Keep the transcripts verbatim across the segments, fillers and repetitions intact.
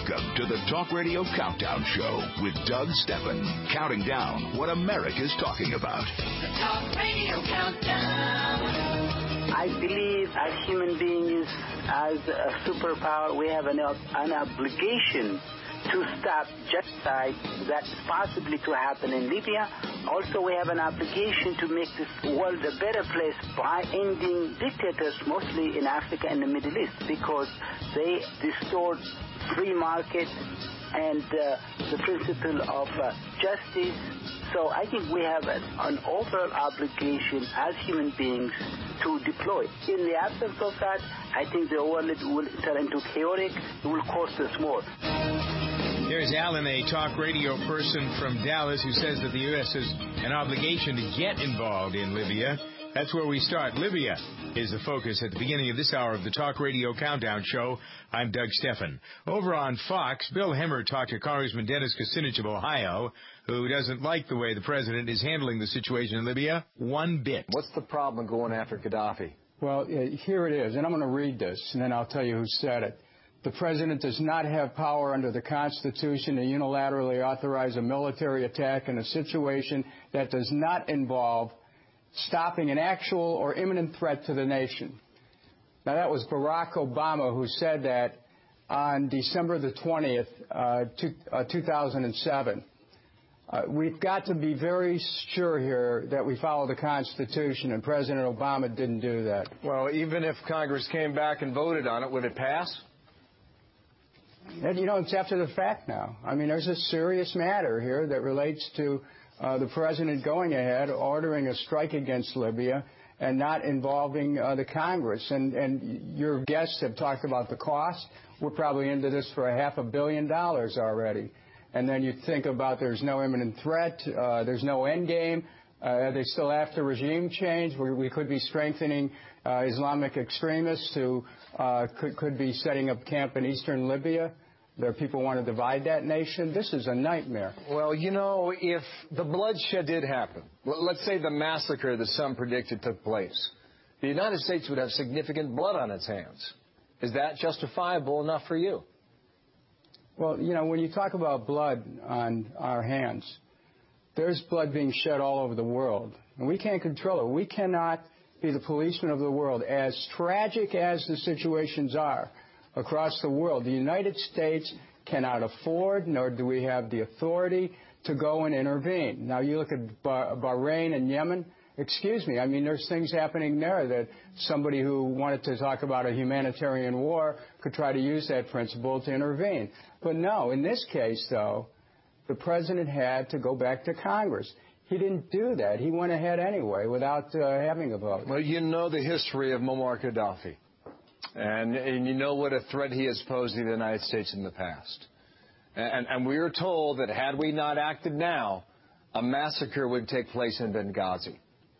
Welcome to the Talk Radio Countdown Show with Doug Stephan, counting down what America's talking about. The Talk Radio Countdown. I believe as human beings, as a superpower, we have an, an obligation to stop genocide that's possibly to happen in Libya. Also, we have an obligation to make this world a better place by ending dictators, mostly in Africa and the Middle East, because they distort free market and uh, the principle of uh, justice. So I think we have an, an overall obligation as human beings to deploy. In the absence of that, I think the world will turn into chaotic. It will cost us more. There's Alan, a talk radio person from Dallas, who says that the U S has an obligation to get involved in Libya. That's where we start. Libya is the focus at the beginning of this hour of the Talk Radio Countdown Show. I'm Doug Stephan. Over on Fox, Bill Hemmer talked to Congressman Dennis Kucinich of Ohio, who doesn't like the way the president is handling the situation in Libya one bit. What's the problem going after Gaddafi? Well, uh, here it is, and I'm going to read this, and then I'll tell you who said it. The president does not have power under the Constitution to unilaterally authorize a military attack in a situation that does not involve stopping an actual or imminent threat to the nation. Now, that was Barack Obama who said that on December the twentieth, uh, two, uh, two thousand seven. Uh, we've got to be very sure here that we follow the Constitution, and President Obama didn't do that. Well, even if Congress came back and voted on it, would it pass? And, you know, it's after the fact now. I mean, there's a serious matter here that relates to uh, the president going ahead, ordering a strike against Libya and not involving uh, the Congress. And, and your guests have talked about the cost. We're probably into this for a half a billion dollars already. And then you think about there's no imminent threat, uh, there's no end game. Uh, are they still after regime change? We, we could be strengthening uh, Islamic extremists who uh, could, could be setting up camp in eastern Libya. There are people who want to divide that nation. This is a nightmare. Well, you know, if the bloodshed did happen, let's say the massacre that some predicted took place, the United States would have significant blood on its hands. Is that justifiable enough for you? Well, you know, when you talk about blood on our hands, there's blood being shed all over the world, and we can't control it. We cannot be the policeman of the world. As tragic as the situations are across the world, the United States cannot afford, nor do we have the authority to go and intervene. Now, you look at bah- Bahrain and Yemen. Excuse me, I mean, there's things happening there that somebody who wanted to talk about a humanitarian war could try to use that principle to intervene. But no, in this case, though, the president had to go back to Congress. He didn't do that. He went ahead anyway without uh, having a vote. Well, you know the history of Muammar Gaddafi, and, and you know what a threat he has posed to the United States in the past. And, and we are told that had we not acted now, a massacre would take place in Benghazi.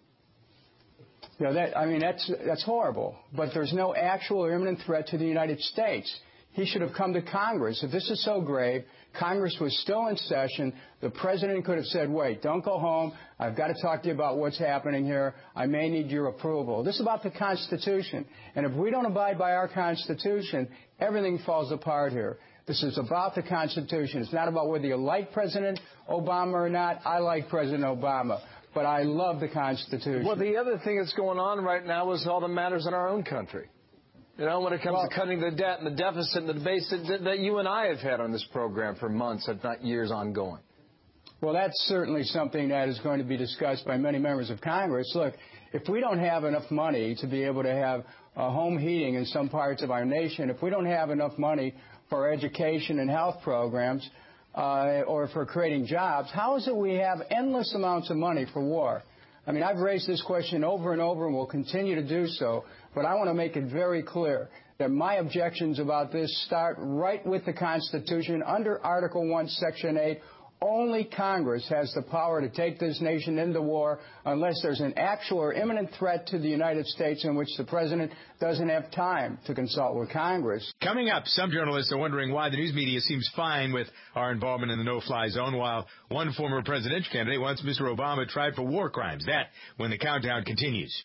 Yeah, that, I mean, that's, that's horrible. But there's no actual or imminent threat to the United States. He should have come to Congress. If this is so grave, Congress was still in session. The president could have said, wait, don't go home. I've got to talk to you about what's happening here. I may need your approval. This is about the Constitution. And if we don't abide by our Constitution, everything falls apart here. This is about the Constitution. It's not about whether you like President Obama or not. I like President Obama. But I love the Constitution. Well, the other thing that's going on right now is all the matters in our own country. You know, when it comes well, to cutting the debt and the deficit and the debates that, that you and I have had on this program for months, if not years ongoing. Well, that's certainly something that is going to be discussed by many members of Congress. Look, if we don't have enough money to be able to have uh, home heating in some parts of our nation, if we don't have enough money for our education and health programs, Uh, or for creating jobs, how is it we have endless amounts of money for war? I mean, I've raised this question over and over and will continue to do so, but I want to make it very clear that my objections about this start right with the Constitution under Article one, Section eight. Only Congress has the power to take this nation into war unless there's an actual or imminent threat to the United States in which the president doesn't have time to consult with Congress. Coming up, some journalists are wondering why the news media seems fine with our involvement in the no-fly zone, while one former presidential candidate wants Mister Obama tried for war crimes. That when the countdown continues.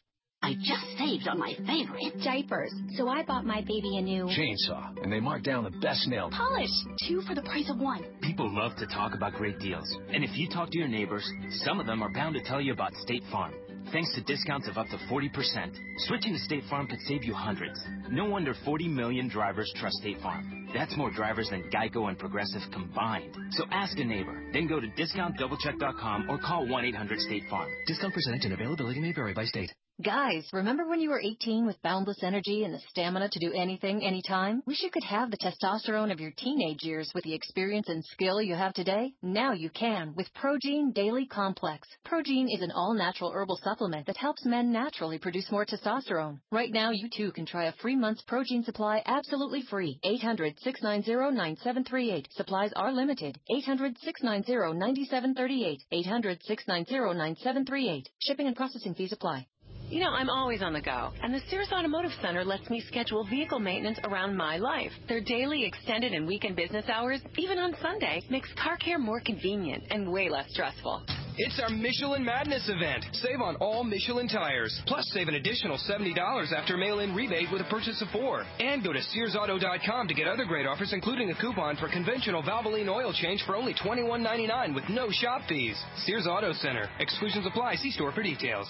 I just saved on my favorite. Diapers. So I bought my baby a new chainsaw, and they marked down the best nail polish. Two for the price of one. People love to talk about great deals. And if you talk to your neighbors, some of them are bound to tell you about State Farm. Thanks to discounts of up to forty percent. Switching to State Farm could save you hundreds. No wonder forty million drivers trust State Farm. That's more drivers than Geico and Progressive combined. So ask a neighbor. Then go to discount double check dot com or call one eight hundred state farm. Discount percentage and availability may vary by state. Guys, remember when you were eighteen with boundless energy and the stamina to do anything, anytime? Wish you could have the testosterone of your teenage years with the experience and skill you have today? Now you can with Progene Daily Complex. Progene is an all-natural herbal supplement that helps men naturally produce more testosterone. Right now, you too can try a free month's Progene supply absolutely free. eight hundred, six nine zero, nine seven three eight. Supplies are limited. eight hundred, six nine zero, nine seven three eight. eight hundred, six nine zero, nine seven three eight. Shipping and processing fees apply. You know, I'm always on the go, and the Sears Automotive Center lets me schedule vehicle maintenance around my life. Their daily, extended, and weekend business hours, even on Sunday, makes car care more convenient and way less stressful. It's our Michelin Madness event. Save on all Michelin tires. Plus, save an additional seventy dollars after mail-in rebate with a purchase of four. And go to Sears Auto dot com to get other great offers, including a coupon for conventional Valvoline oil change for only twenty-one ninety-nine with no shop fees. Sears Auto Center. Exclusions apply. See store for details.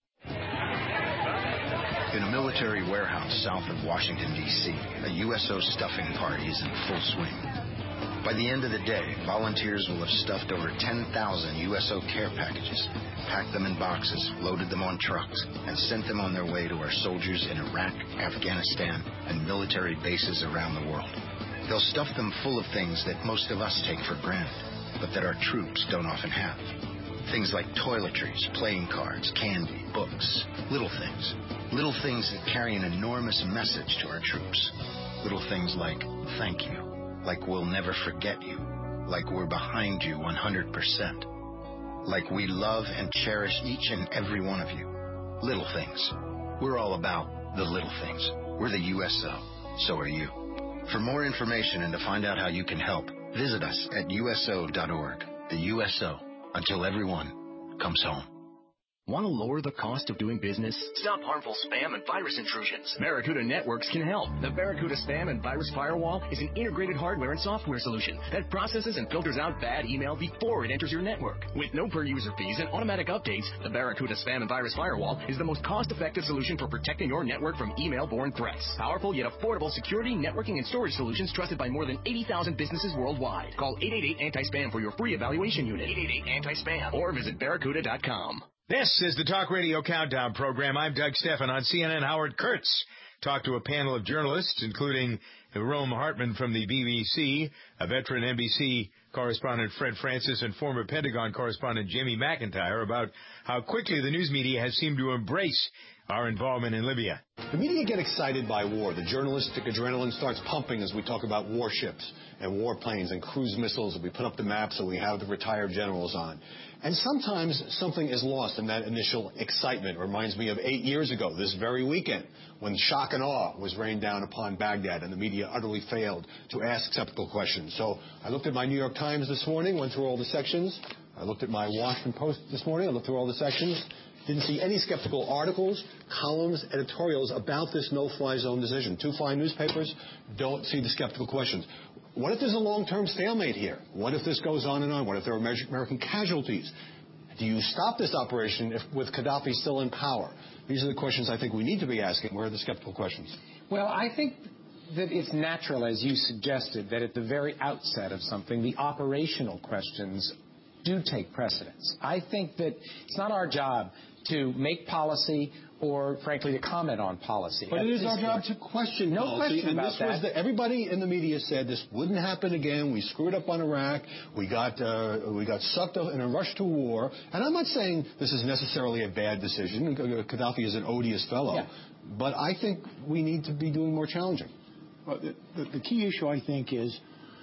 In a military warehouse south of Washington, D C, a U S O stuffing party is in full swing. By the end of the day, volunteers will have stuffed over ten thousand U S O care packages, packed them in boxes, loaded them on trucks, and sent them on their way to our soldiers in Iraq, Afghanistan, and military bases around the world. They'll stuff them full of things that most of us take for granted, but that our troops don't often have. Things like toiletries, playing cards, candy, books, little things. Little things that carry an enormous message to our troops. Little things like, thank you, like we'll never forget you, like we're behind you one hundred percent, like we love and cherish each and every one of you. Little things. We're all about the little things. We're the U S O. So are you. For more information and to find out how you can help, visit us at U S O dot org. The U S O. Until everyone comes home. Want to lower the cost of doing business? Stop harmful spam and virus intrusions. Barracuda Networks can help. The Barracuda Spam and Virus Firewall is an integrated hardware and software solution that processes and filters out bad email before it enters your network. With no per-user fees and automatic updates, the Barracuda Spam and Virus Firewall is the most cost-effective solution for protecting your network from email-borne threats. Powerful yet affordable security, networking, and storage solutions trusted by more than eighty thousand businesses worldwide. Call eight eight eight anti spam for your free evaluation unit. eight eight eight anti spam or visit barracuda dot com. This is the Talk Radio Countdown program. I'm Doug Stephan. On C N N, Howard Kurtz talked to a panel of journalists, including Rome Hartman from the B B C, a veteran N B C correspondent Fred Francis, and former Pentagon correspondent Jamie McIntyre, about how quickly the news media has seemed to embrace our involvement in Libya. The media get excited by war. The journalistic adrenaline starts pumping as we talk about warships and warplanes and cruise missiles, and we put up the maps and we have the retired generals on. And sometimes something is lost in that initial excitement. It reminds me of eight years ago, this very weekend, when shock and awe was rained down upon Baghdad and the media utterly failed to ask skeptical questions. So I looked at my New York Times this morning, went through all the sections. I looked at my Washington Post this morning. I looked through all the sections. Didn't see any skeptical articles, columns, editorials about this no-fly zone decision. Two fine newspapers, don't see the skeptical questions. What if there's a long-term stalemate here? What if this goes on and on? What if there are American casualties? Do you stop this operation if, with Gaddafi still in power? These are the questions I think we need to be asking. Where are the skeptical questions? Well, I think that it's natural, as you suggested, that at the very outset of something, the operational questions do take precedence. I think that it's not our job to make policy or, frankly, to comment on policy. But it is our job to question no policy. question and about this that. Was the, everybody in the media said this wouldn't happen again. We screwed up on Iraq. We got uh, we got sucked up in a rush to war. And I'm not saying this is necessarily a bad decision. Gaddafi is an odious fellow. Yeah. But I think we need to be doing more challenging. Well, the, the, the key issue, I think, is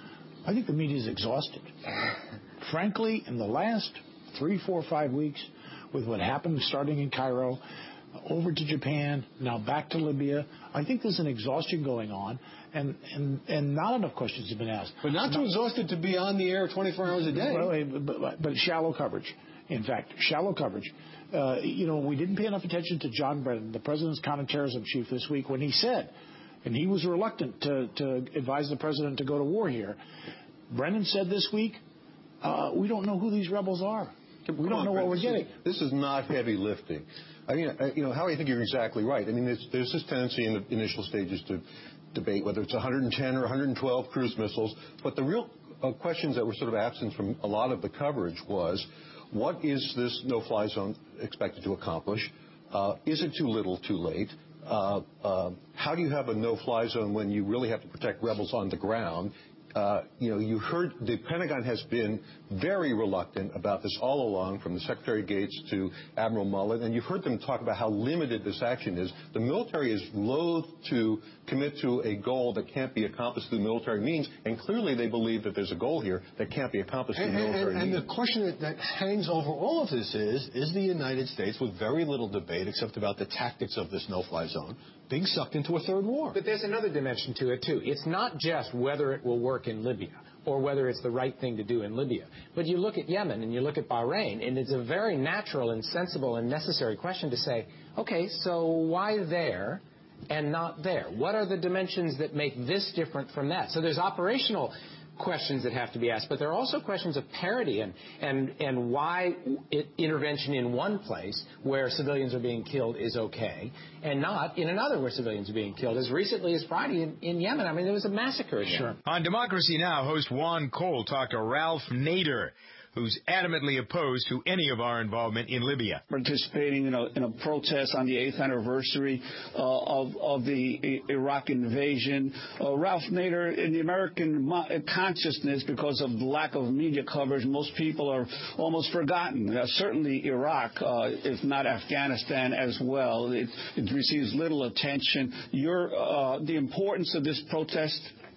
I think the media is exhausted. Frankly, in the last three, four, five weeks, with what happened starting in Cairo, over to Japan, now back to Libya, I think there's an exhaustion going on, and, and, and not enough questions have been asked. But not too not, exhausted to be on the air twenty-four hours a day. Well, but, but, but shallow coverage. In fact, shallow coverage. uh, you know, we didn't pay enough attention to John Brennan, the president's counterterrorism chief, this week when he said, and he was reluctant to, to advise the president to go to war here. Brennan said this week, uh, we don't know who these rebels are. We don't know what we're getting. This is not heavy lifting. I mean, you know, Howie, I think you're exactly right. I mean, there's, there's this tendency in the initial stages to debate whether it's one hundred ten or one hundred twelve cruise missiles. But the real uh, questions that were sort of absent from a lot of the coverage was, what is this no-fly zone expected to accomplish? Uh, is it too little, too late? Uh, uh, how do you have a no-fly zone when you really have to protect rebels on the ground? Uh, you know, you heard the Pentagon has been very reluctant about this all along, from the Secretary Gates to Admiral Mullen, and you've heard them talk about how limited this action is. The military is loath to commit to a goal that can't be accomplished through military means, and clearly they believe that there's a goal here that can't be accomplished through and, military and, means. And the question that, that hangs over all of this is, is the United States, with very little debate except about the tactics of this no-fly zone, being sucked into a third war? But there's another dimension to it, too. It's not just whether it will work in Libya or whether it's the right thing to do in Libya. But you look at Yemen and you look at Bahrain, and it's a very natural and sensible and necessary question to say, okay, so why there and not there? What are the dimensions that make this different from that? So there's operational questions that have to be asked, but there are also questions of parity and and and why it, intervention in one place where civilians are being killed is okay, and not in another where civilians are being killed. As recently as Friday in, in Yemen, I mean, there was a massacre. Sure. On Democracy Now!, host Juan Cole talked to Ralph Nader, who's adamantly opposed to any of our involvement in Libya. Participating in a, in a protest on the eighth anniversary uh, of, of the I- Iraq invasion. Uh, Ralph Nader, in the American mo- consciousness, because of the lack of media coverage, most people are almost forgotten. Uh, certainly Iraq, uh, if not Afghanistan as well, it, it receives little attention. Your, uh, the importance of this protest?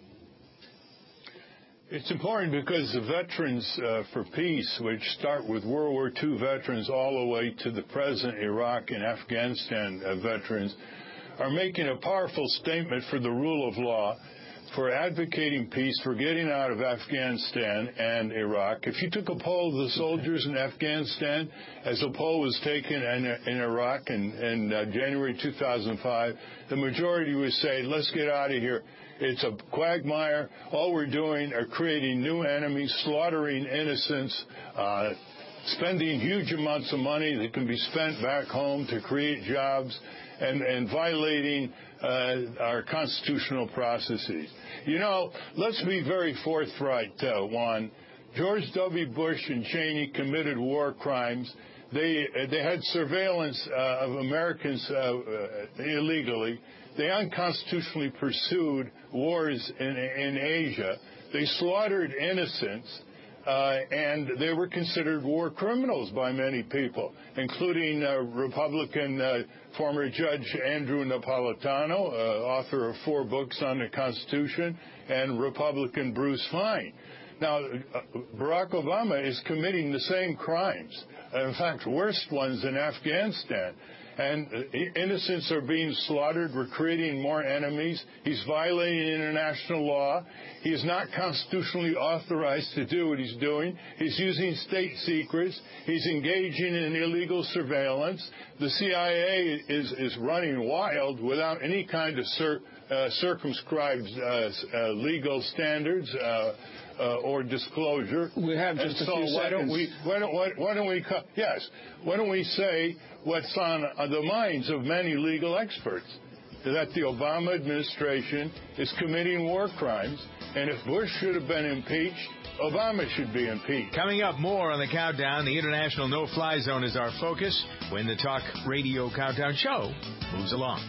It's important because the Veterans uh, for Peace, which start with World War Two veterans all the way to the present Iraq and Afghanistan uh, veterans, are making a powerful statement for the rule of law, for advocating peace, for getting out of Afghanistan and Iraq. If you took a poll of the soldiers in Afghanistan, as a poll was taken in, in Iraq in, in uh, January two thousand five, the majority would say, let's get out of here. It's a quagmire. All we're doing are creating new enemies, slaughtering innocents, uh, spending huge amounts of money that can be spent back home to create jobs, and, and violating uh, our constitutional processes. You know, let's be very forthright, uh, Juan. George W. Bush and Cheney committed war crimes. They, they had surveillance uh, of Americans uh, uh, illegally. They unconstitutionally pursued wars in, in Asia. They slaughtered innocents, uh, and they were considered war criminals by many people, including uh, Republican uh, former Judge Andrew Napolitano, uh, author of four books on the Constitution, and Republican Bruce Fein. Now, uh, Barack Obama is committing the same crimes, in fact, worse ones in Afghanistan. And innocents are being slaughtered. We're creating more enemies. He's violating international law. He is not constitutionally authorized to do what he's doing. He's using state secrets. He's engaging in illegal surveillance. The C I A is, is running wild without any kind of cir- uh, circumscribed uh, uh, legal standards uh, uh, or disclosure. We have just and a so few why seconds. Don't we, why, don't, why, why don't we, co- yes, why don't we say what's on the minds of many legal experts, that the Obama administration is committing war crimes, and if Bush should have been impeached, Obama should be impeached. Coming up, more on the countdown. The International No-Fly Zone is our focus when the Talk Radio Countdown Show moves along.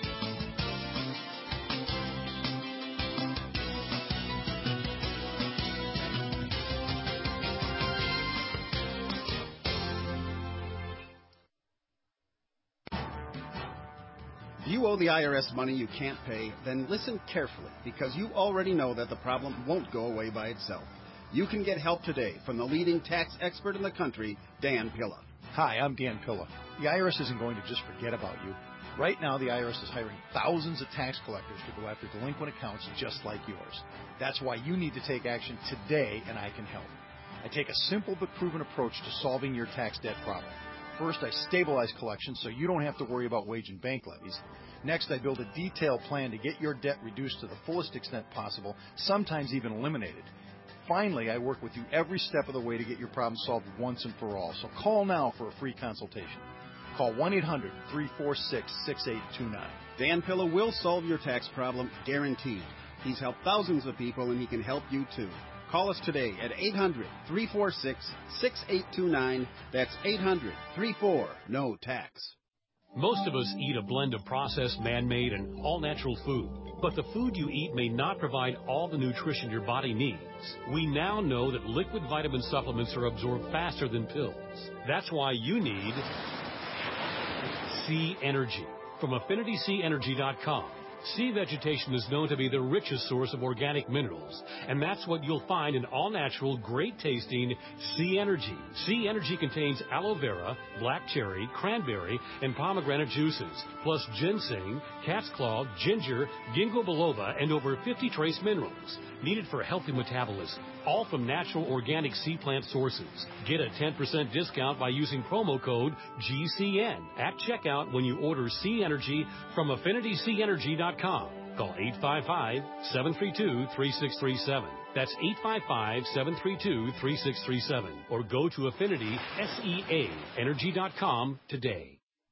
If you owe the I R S money you can't pay, then listen carefully, because you already know that the problem won't go away by itself. You can get help today from the leading tax expert in the country, Dan Pilla. Hi, I'm Dan Pilla. The I R S isn't going to just forget about you. Right now, the I R S is hiring thousands of tax collectors to go after delinquent accounts just like yours. That's why you need to take action today, and I can help. I take a simple but proven approach to solving your tax debt problem. First, I stabilize collections so you don't have to worry about wage and bank levies. Next, I build a detailed plan to get your debt reduced to the fullest extent possible, sometimes even eliminated. Finally, I work with you every step of the way to get your problem solved once and for all. So call now for a free consultation. Call one eight hundred, three four six, six eight two nine. Dan Pilla will solve your tax problem, guaranteed. He's helped thousands of people, and he can help you too. Call us today at eight hundred, three four six, six eight two nine. That's eight hundred, three four, N O tax. Most of us eat a blend of processed, man-made, and all-natural food. But the food you eat may not provide all the nutrition your body needs. We now know that liquid vitamin supplements are absorbed faster than pills. That's why you need Sea Energy from affinity sea energy dot com. Sea vegetation is known to be the richest source of organic minerals, and that's what you'll find in all-natural, great-tasting Sea Energy. Sea Energy contains aloe vera, black cherry, cranberry, and pomegranate juices, plus ginseng, cat's claw, ginger, ginkgo biloba, and over fifty trace minerals needed for healthy metabolism, all from natural organic sea plant sources. Get a ten percent discount by using promo code G C N at checkout when you order Sea Energy from affinity sea energy dot com. Call eight five five, seven three two, three six three seven. That's eight five five, seven three two, three six three seven. Or go to affinity sea energy dot com today.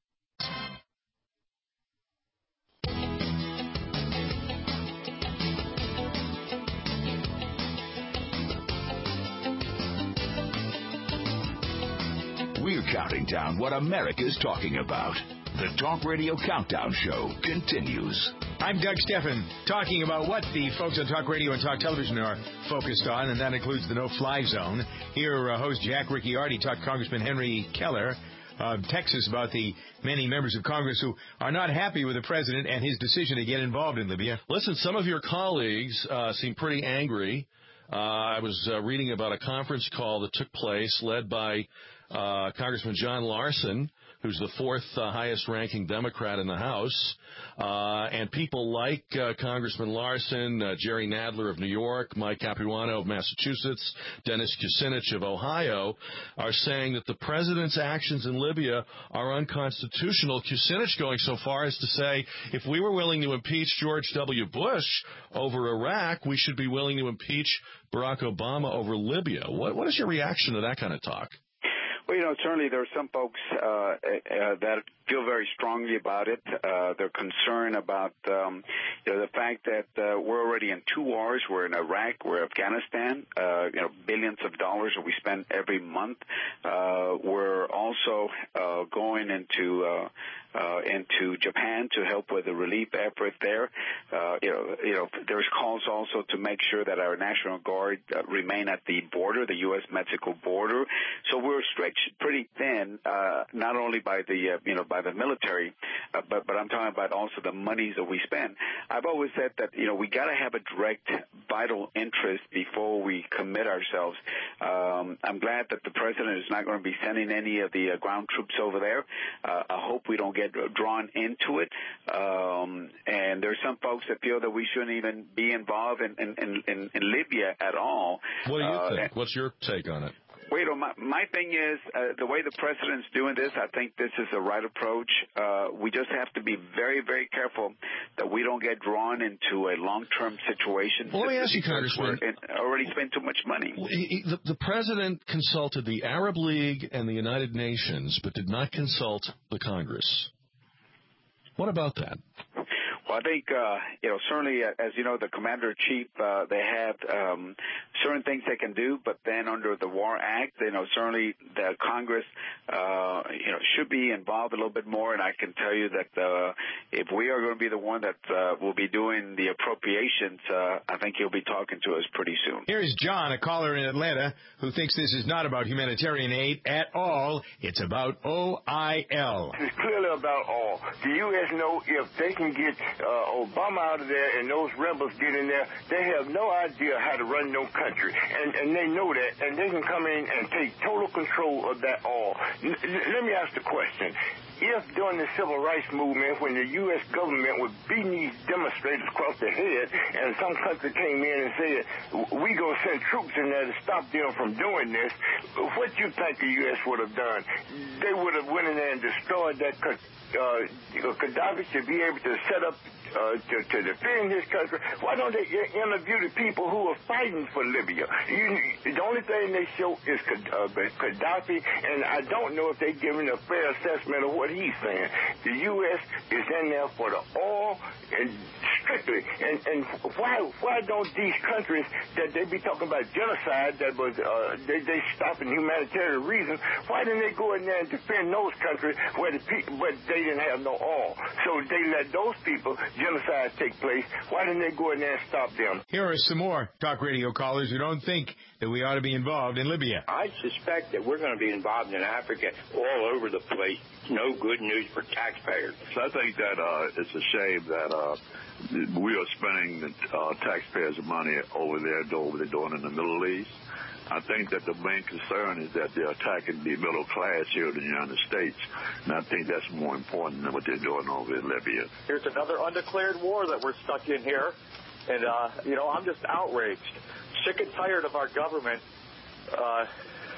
We're counting down what America's talking about. The Talk Radio Countdown Show continues. I'm Doug Steffen, talking about what the folks on Talk Radio and Talk Television are focused on, and that includes the no-fly zone. Here, uh, host Jack Ricciardi talked to Congressman Henry Keller of Texas about the many members of Congress who are not happy with the president and his decision to get involved in Libya. Listen, some of your colleagues uh, seem pretty angry. Uh, I was uh, reading about a conference call that took place led by uh, Congressman John Larson, who's the fourth uh, highest-ranking Democrat in the House, uh, and people like uh, Congressman Larson, uh, Jerry Nadler of New York, Mike Capuano of Massachusetts, Dennis Kucinich of Ohio, are saying that the president's actions in Libya are unconstitutional. Kucinich going so far as to say, if we were willing to impeach George W. Bush over Iraq, we should be willing to impeach Barack Obama over Libya. What, what is your reaction to that kind of talk? Well, you know, certainly there are some folks uh, uh, that feel very strongly about it. Uh, they're concerned about um, you know, the fact that uh, we're already in two wars. We're in Iraq, we're in Afghanistan. Uh, you know, billions of dollars that we spend every month. Uh, we're also uh, going into uh, uh, into Japan to help with the relief effort there. Uh, you know, you know, there's calls also to make sure that our National Guard uh, remain at the border, the U S Mexico border. So we're stretched pretty thin, uh, not only by the uh, you know by the military, uh, but but I'm talking about also the monies that we spend. I've always said that you know we got to have a direct, vital interest before we commit ourselves. Um, I'm glad that the president is not going to be sending any of the uh, ground troops over there. Uh, I hope we don't get drawn into it. Um, and there's some folks that feel that we shouldn't even be involved in in, in, in Libya at all. What do you uh, think? What's your take on it? Well, you know, my, my thing is uh, the way the president's doing this, I think this is the right approach. Uh, we just have to be very, very careful that we don't get drawn into a long-term situation. Well, let me ask you, Congressman. We're already spent too much money. He, the, the president consulted the Arab League and the United Nations, but did not consult the Congress. What about that? Well, I think, uh, you know, certainly, uh, as you know, the Commander-in-Chief, uh, they have um, certain things they can do, but then under the War Act, you know, certainly the Congress, uh, you know, should be involved a little bit more, and I can tell you that uh, if we are going to be the one that uh, will be doing the appropriations, uh, I think he'll be talking to us pretty soon. Here's John, a caller in Atlanta, who thinks this is not about humanitarian aid at all. It's about O I L. It's clearly about all. The U S know if they can get Uh, Obama out of there and those rebels get in there, they have no idea how to run no country. And, and they know that, and they can come in and take total control of that all. N- let me ask the question. if during the civil rights movement, when the U S government was beating these demonstrators across the head, and some country came in and said, we going to send troops in there to stop them from doing this, what you think the U S would have done? They would have went in there and destroyed that country. Uh, Gaddafi should be able to set up uh, to, to defend his country. Why don't they interview the people who are fighting for Libya? You, the only thing they show is uh, Gaddafi, and I don't know if they're giving a fair assessment of what he's saying. The U S is in there for the oil and strictly. And, and why why don't these countries that they be talking about genocide that was uh, they they stopping humanitarian reasons? Why didn't they go in there and defend those countries where the people but they didn't have no oil? So they let those people genocide take place. Why didn't they go in there and stop them? Here are some more talk radio callers who don't think that we ought to be involved in Libya. I suspect that we're going to be involved in Africa all over the place. No good news for taxpayers. So I think that uh, it's a shame that uh, we are spending uh, taxpayers' money over there doing what they're doing in the Middle East. I think that the main concern is that they're attacking the middle class here in the United States, and I think that's more important than what they're doing over in Libya. Here's another undeclared war that we're stuck in here, and, uh, you know, I'm just outraged, sick and tired of our government. Uh,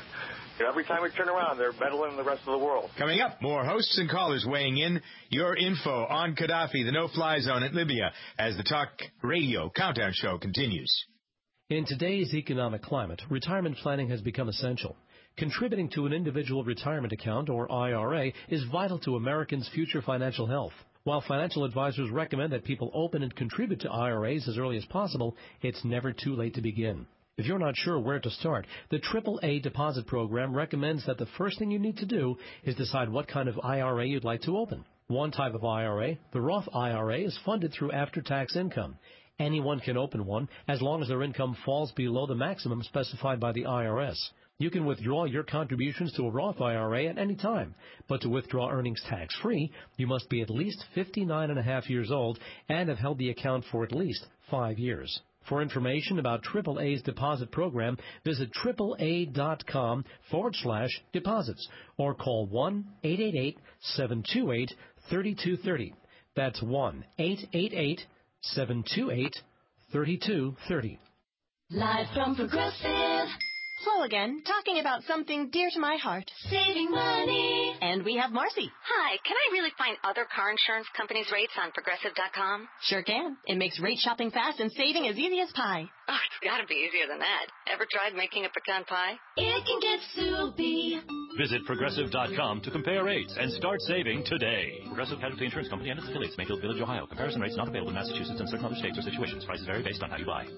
you know, every time we turn around, they're meddling in the rest of the world. Coming up, more hosts and callers weighing in. Your info on Gaddafi, the no-fly zone at Libya, as the Talk Radio Countdown Show continues. In today's economic climate, retirement planning has become essential. Contributing to an individual retirement account, or I R A, is vital to Americans' future financial health. While financial advisors recommend that people open and contribute to I R As as early as possible, it's never too late to begin. If you're not sure where to start, the triple A Deposit Program recommends that the first thing you need to do is decide what kind of I R A you'd like to open. One type of I R A, the Roth I R A, is funded through after-tax income. Anyone can open one as long as their income falls below the maximum specified by the I R S. You can withdraw your contributions to a Roth I R A at any time, but to withdraw earnings tax-free, you must be at least fifty-nine and a half years old and have held the account for at least five years. For information about triple A's deposit program, visit triple A dot com forward slash deposits or call one eight eight eight, seven two eight, three two three zero. That's one eight eight eight, seven two eight, three two three zero. Live from Progressive. Flo again, talking about something dear to my heart. Saving money. And we have Marcy. Hi, can I really find other car insurance companies' rates on Progressive dot com? Sure can. It makes rate shopping fast and saving as easy as pie. Oh, it's got to be easier than that. Ever tried making a pecan pie? It can get soupy. Visit Progressive dot com to compare rates and start saving today. Progressive Casualty Insurance Company and its affiliates, Mayfield Village, Ohio. Comparison rates not available in Massachusetts and certain other states or situations. Prices vary based on how you buy.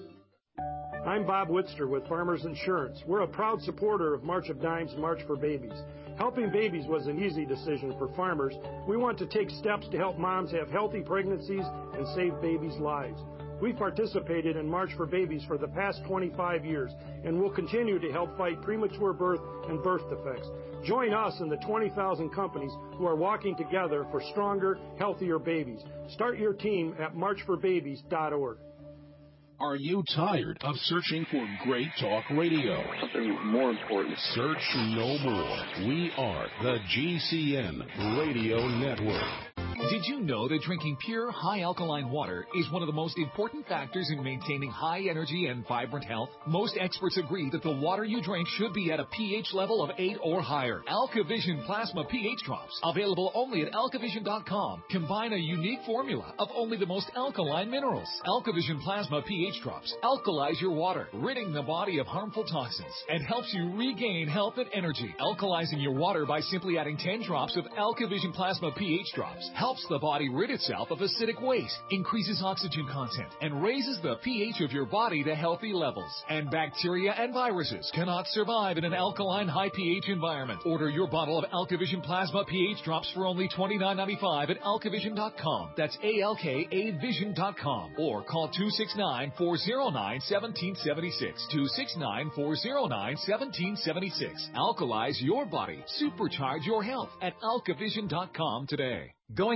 I'm Bob Whitster with Farmers Insurance. We're a proud supporter of March of Dimes, March for Babies. Helping babies was an easy decision for farmers. We want to take steps to help moms have healthy pregnancies and save babies' lives. We've participated in March for Babies for the past twenty-five years and will continue to help fight premature birth and birth defects. Join us and the twenty thousand companies who are walking together for stronger, healthier babies. Start your team at march for babies dot org. Are you tired of searching for great talk radio? Something more important. Search no more. We are the G C N Radio Network. Did you know that drinking pure, high-alkaline water is one of the most important factors in maintaining high energy and vibrant health? Most experts agree that the water you drink should be at a pH level of eight or higher. AlkaVision Plasma pH Drops, available only at alkavision dot com, combine a unique formula of only the most alkaline minerals. AlkaVision Plasma pH Drops alkalize your water, ridding the body of harmful toxins, and helps you regain health and energy. Alkalizing your water by simply adding ten drops of AlkaVision Plasma pH Drops helps the body rid itself of acidic waste, increases oxygen content, and raises the pH of your body to healthy levels. And bacteria and viruses cannot survive in an alkaline high pH environment. Order your bottle of AlkaVision Plasma pH Drops for only twenty-nine ninety-five at alkavision dot com. That's A L K A vision dot com. Or call two six nine, four zero nine, one seven seven six. two six nine, four zero nine, one seven seven six. Alkalize your body. Supercharge your health at alkavision dot com today. Going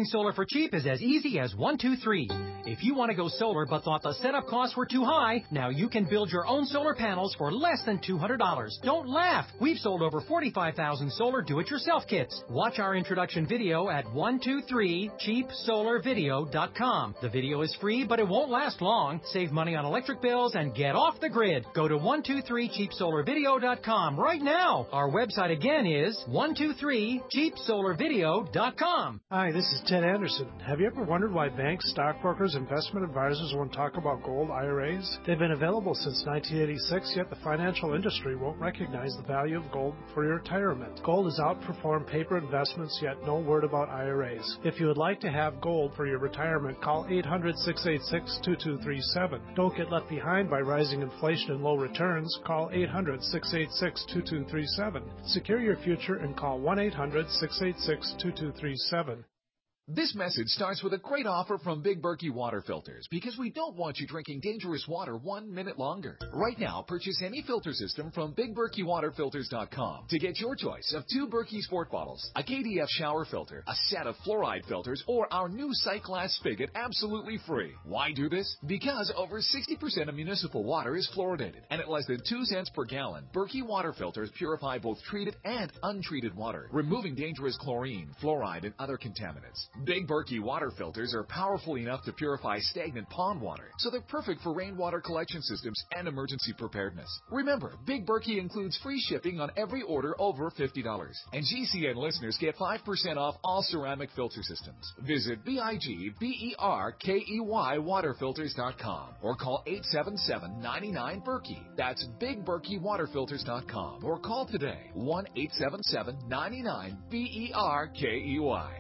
Going solar for cheap is as easy as one, two, three. If you want to go solar but thought the setup costs were too high, now you can build your own solar panels for less than two hundred dollars. Don't laugh. We've sold over forty-five thousand solar do-it-yourself kits. Watch our introduction video at one two three cheap solar video dot com. The video is free, but it won't last long. Save money on electric bills and get off the grid. Go to one two three cheap solar video dot com right now. Our website again is one two three cheap solar video dot com. Hi, this is Ted Anderson. Have you ever wondered why banks, stockbrokers, investment advisors won't talk about gold I R As? They've been available since nineteen eighty-six, yet the financial industry won't recognize the value of gold for your retirement. Gold has outperformed paper investments, yet no word about I R As. If you would like to have gold for your retirement, call eight hundred, six eight six, two two three seven. Don't get left behind by rising inflation and low returns. Call eight hundred, six eight six, two two three seven. Secure your future and call one eight hundred, six eight six, two two three seven. This message starts with a great offer from Big Berkey Water Filters, because we don't want you drinking dangerous water one minute longer. Right now, purchase any filter system from Big Berkey Water Filters dot com to get your choice of two Berkey Sport bottles, a K D F shower filter, a set of fluoride filters, or our new sight glass spigot absolutely free. Why do this? Because over sixty percent of municipal water is fluoridated, and at less than two cents per gallon, Berkey Water Filters purify both treated and untreated water, removing dangerous chlorine, fluoride, and other contaminants. Big Berkey water filters are powerful enough to purify stagnant pond water, so they're perfect for rainwater collection systems and emergency preparedness. Remember, Big Berkey includes free shipping on every order over fifty dollars. And G C N listeners get five percent off all ceramic filter systems. Visit B I G B E R K E Y water filters dot com or call eight seven seven, nine nine, Berkey. That's Big Berkey water filters dot com or call today, one eight seven seven, nine nine, B E R K E Y.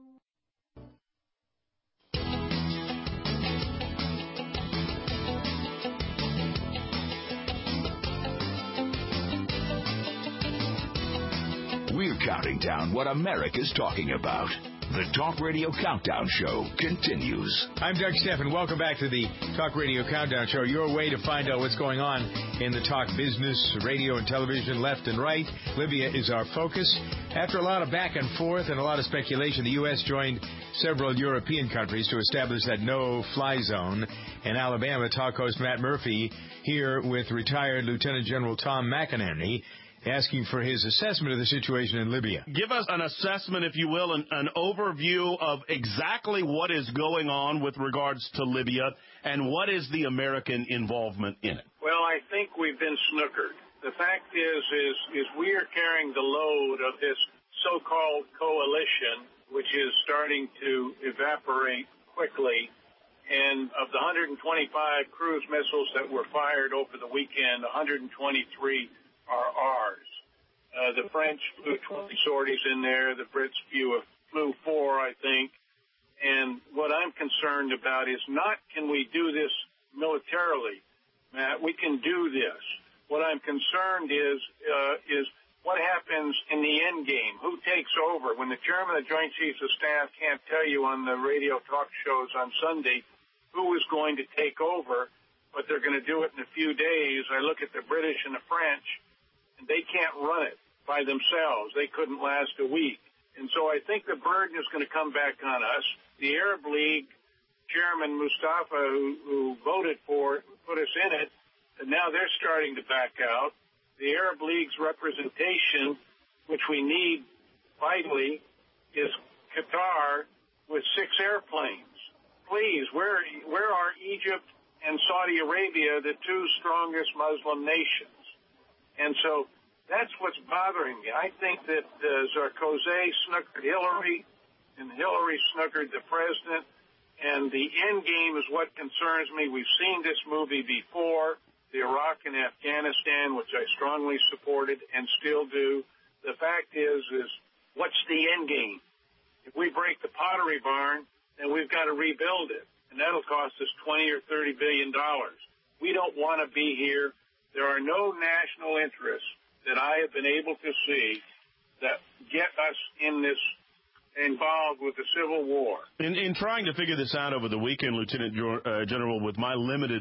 We're counting down what America's talking about. The Talk Radio Countdown Show continues. I'm Doug Steffen. Welcome back to the Talk Radio Countdown Show, your way to find out what's going on in the talk business, radio and television, left and right. Libya is our focus. After a lot of back and forth and a lot of speculation, the U S joined several European countries to establish that no-fly zone. In Alabama, talk host Matt Murphy here with retired Lieutenant General Tom McInerney, asking for his assessment of the situation in Libya. Give us an assessment, if you will, an, an overview of exactly what is going on with regards to Libya and what is the American involvement in it. Well, I think we've been snookered. The fact is, is, is we are carrying the load of this so-called coalition, which is starting to evaporate quickly. And of the one hundred twenty-five cruise missiles that were fired over the weekend, one hundred twenty-three are ours. Uh, the French flew twenty sorties in there. The Brits flew, flew four, I think. And what I'm concerned about is not can we do this militarily, Matt. We can do this. What I'm concerned is uh, is what happens in the end game. Who takes over? When the chairman of the Joint Chiefs of Staff can't tell you on the radio talk shows on Sunday who is going to take over, but they're going to do it in a few days. I look at the British and the French, and they can't run it by themselves. They couldn't last a week. And so I think the burden is going to come back on us. The Arab League chairman, Mustafa, who, who voted for it, put us in it, and now they're starting to back out. The Arab League's representation, which we need vitally, is Qatar with six airplanes. Please, where, where are Egypt and Saudi Arabia, the two strongest Muslim nations? And so that's what's bothering me. I think that uh, Sarkozy snookered Hillary, and Hillary snookered the president, and the end game is what concerns me. We've seen this movie before, the Iraq and Afghanistan, which I strongly supported and still do. The fact is, is what's the end game? If we break the Pottery Barn, then we've got to rebuild it, and that'll cost us twenty or thirty billion dollars. We don't want to be here. There are no national interests that I have been able to see that get us in this involved with the Civil War. In, in trying to figure this out over the weekend, Lieutenant uh, General, with my limited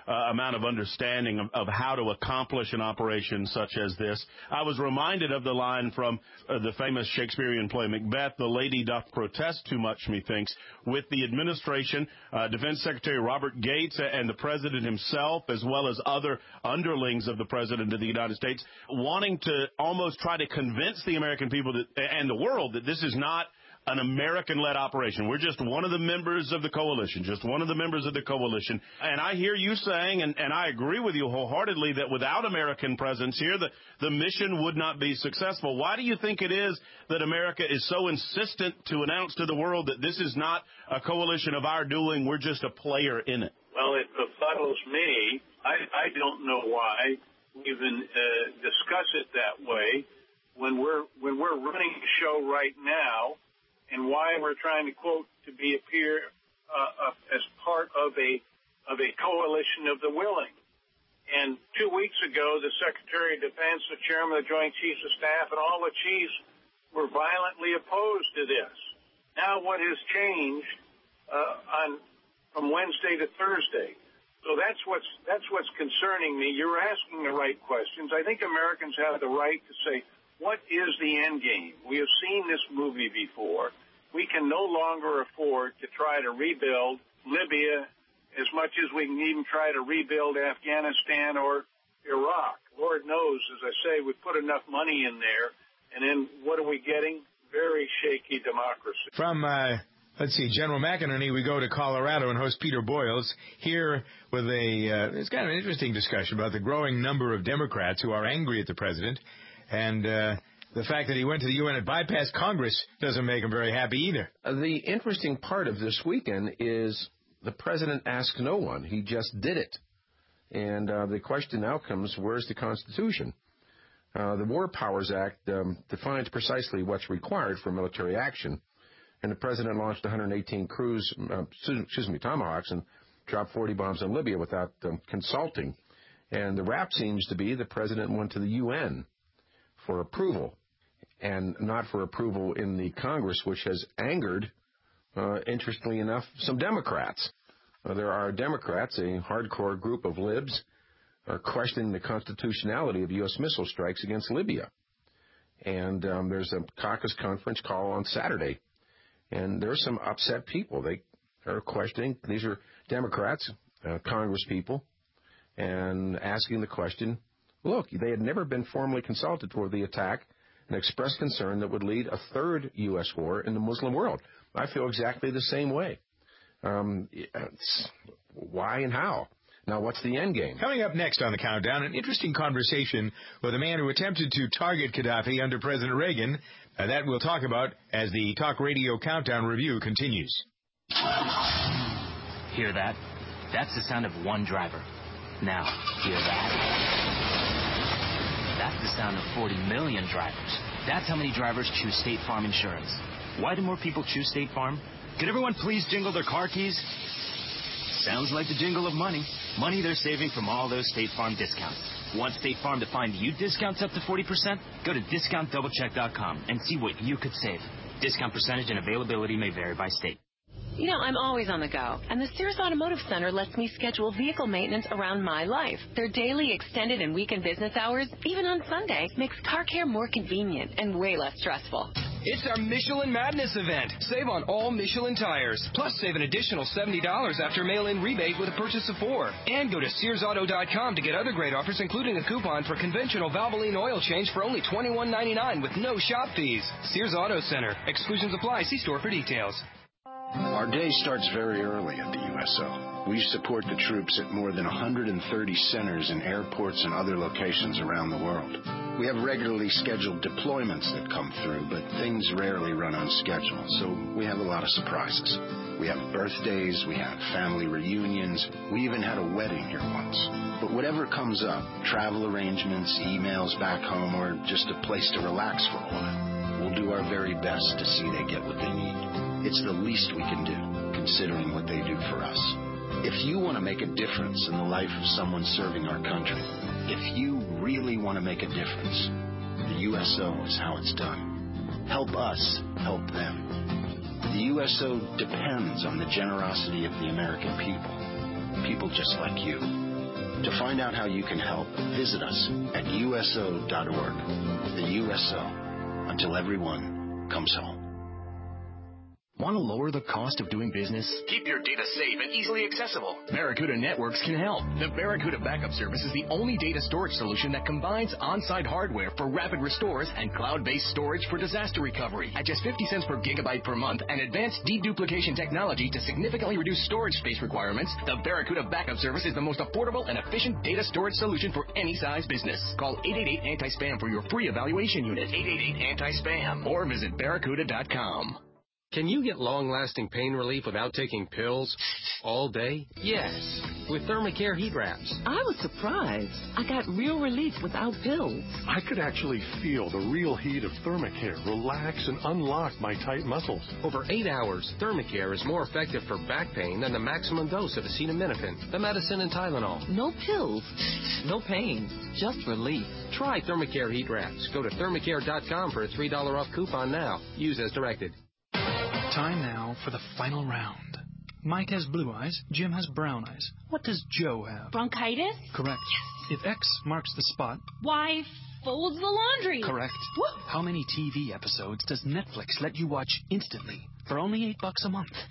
uh, amount of understanding of, of how to accomplish an operation such as this. I was reminded of the line from uh, the famous Shakespearean play Macbeth, "The lady doth protest too much, methinks," with the administration, uh, Defense Secretary Robert Gates and the President himself, as well as other underlings of the President of the United States, wanting to almost try to convince the American people that, and the world that this is not an American-led operation. We're just one of the members of the coalition, just one of the members of the coalition. And I hear you saying, and, and I agree with you wholeheartedly, that without American presence here, the, the mission would not be successful. Why do you think it is that America is so insistent to announce to the world that this is not a coalition of our doing, we're just a player in it? Well, it befuddles me. I, I don't know why we even uh, discuss it that way when we're when we're running a show right now, and why we're trying to, quote, to be appear uh, uh, as part of a of a coalition of the willing. And two weeks ago, the Secretary of Defense, the Chairman of the Joint Chiefs of Staff, and all the chiefs were violently opposed to this. Now what has changed uh, on from Wednesday to Thursday? So that's what's that's what's concerning me. You're asking the right questions. I think Americans have the right to say, what is the end game? We have seen this movie before. We can no longer afford to try to rebuild Libya as much as we can even try to rebuild Afghanistan or Iraq. Lord knows, as I say, we put enough money in there, and then what are we getting? Very shaky democracy. From, uh, let's see, General McInerney, we go to Colorado and host Peter Boyles here with a, uh, it's kind of an interesting discussion about the growing number of Democrats who are angry at the president. And uh, the fact that he went to the U N and bypassed Congress doesn't make him very happy either. Uh, the interesting part of this weekend is the president asked no one. He just did it. And uh, the question now comes, where's the Constitution? Uh, the War Powers Act um, defines precisely what's required for military action. And the president launched one hundred eighteen cruise, uh, excuse me, Tomahawks and dropped forty bombs in Libya without um, consulting. And the rap seems to be the president went to the U N for approval, and not for approval in the Congress, which has angered, uh, interestingly enough, some Democrats. Uh, there are Democrats, a hardcore group of libs, are questioning the constitutionality of U S missile strikes against Libya. And um, there's a caucus conference call on Saturday, and there are some upset people. They are questioning. These are Democrats, uh, Congress people, and asking the question, look, they had never been formally consulted for the attack and expressed concern that would lead a third U S war in the Muslim world. I feel exactly the same way. Um, why and how? Now, what's the end game? Coming up next on the Countdown, an interesting conversation with a man who attempted to target Gaddafi under President Reagan. Uh, that we'll talk about as the Talk Radio Countdown review continues. Hear that? That's the sound of one driver. Now, hear that? That's the sound of forty million drivers. That's how many drivers choose State Farm Insurance. Why do more people choose State Farm? Could everyone please jingle their car keys? Sounds like the jingle of money. Money they're saving from all those State Farm discounts. Want State Farm to find you discounts up to forty percent? Go to discount double check dot com and see what you could save. Discount percentage and availability may vary by state. You know, I'm always on the go, and the Sears Automotive Center lets me schedule vehicle maintenance around my life. Their daily, extended, and weekend business hours, even on Sunday, makes car care more convenient and way less stressful. It's our Michelin Madness event. Save on all Michelin tires. Plus, save an additional seventy dollars after mail-in rebate with a purchase of four. And go to Sears Auto dot com to get other great offers, including a coupon for conventional Valvoline oil change for only twenty-one ninety-nine with no shop fees. Sears Auto Center. Exclusions apply. See store for details. Our day starts very early at the U S O. We support the troops at more than one hundred thirty centers in airports and other locations around the world. We have regularly scheduled deployments that come through, but things rarely run on schedule, so we have a lot of surprises. We have birthdays, we have family reunions, we even had a wedding here once. But whatever comes up, travel arrangements, emails back home, or just a place to relax for a while, we'll do our very best to see they get what they need. It's the least we can do, considering what they do for us. If you want to make a difference in the life of someone serving our country, if you really want to make a difference, the U S O is how it's done. Help us help them. The U S O depends on the generosity of the American people. People just like you. To find out how you can help, visit us at U S O dot org. The U S O, until everyone comes home. Want to lower the cost of doing business? Keep your data safe and easily accessible. Barracuda Networks can help. The Barracuda Backup Service is the only data storage solution that combines on-site hardware for rapid restores and cloud-based storage for disaster recovery. At just fifty cents per gigabyte per month and advanced deduplication technology to significantly reduce storage space requirements, the Barracuda Backup Service is the most affordable and efficient data storage solution for any size business. Call eight eight eight anti spam for your free evaluation unit. eight eight eight anti spam or visit barracuda dot com. Can you get long-lasting pain relief without taking pills all day? Yes, with Thermacare heat wraps. I was surprised. I got real relief without pills. I could actually feel the real heat of Thermacare relax and unlock my tight muscles. Over eight hours, Thermacare is more effective for back pain than the maximum dose of acetaminophen, the medicine, and Tylenol. No pills, no pain, just relief. Try Thermacare heat wraps. Go to thermacare dot com for a three dollars off coupon now. Use as directed. Time now for the final round. Mike has blue eyes, Jim has brown eyes. What does Joe have? Bronchitis? Correct. If X marks the spot, Y folds the laundry. Correct. Woo! How many T V episodes does Netflix let you watch instantly for only eight bucks a month?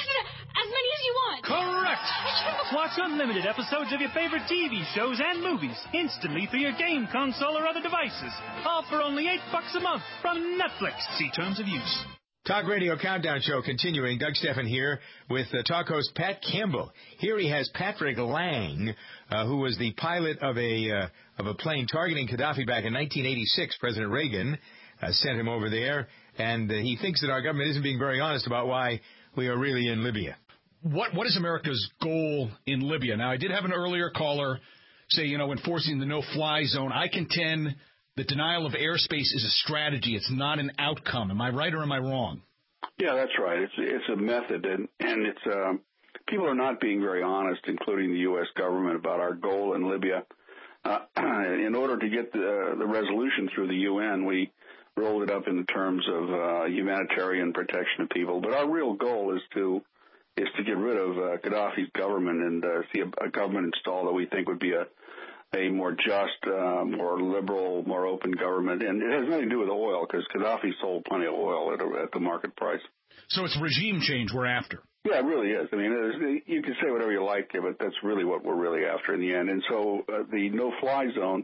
As many as you want. Correct. Watch unlimited episodes of your favorite T V shows and movies instantly through your game console or other devices. All for only eight bucks a month from Netflix. See terms of use. Talk Radio Countdown Show continuing. Doug Steffen here with uh, talk host Pat Campbell. Here he has Patrick Lang, uh, who was the pilot of a uh, of a plane targeting Gaddafi back in nineteen eighty-six. President Reagan uh, sent him over there, and uh, he thinks that our government isn't being very honest about why we are really in Libya. What what is America's goal in Libya? Now, I did have an earlier caller say, you know, enforcing the no-fly zone. I contend the denial of airspace is a strategy. It's not an outcome. Am I right or am I wrong? Yeah, that's right. It's it's a method, and and it's um, people are not being very honest, including the U S government, about our goal in Libya. Uh, in order to get the, the resolution through the U N, we rolled it up in the terms of uh, humanitarian protection of people. But our real goal is to is to get rid of uh, Gaddafi's government and uh, see a, a government installed that we think would be a a more just, uh, more liberal, more open government. And it has nothing to do with oil, because Gaddafi sold plenty of oil at, a, at the market price. So it's regime change we're after. Yeah, it really is. I mean, it is, you can say whatever you like, but that's really what we're really after in the end. And so uh, the no-fly zone,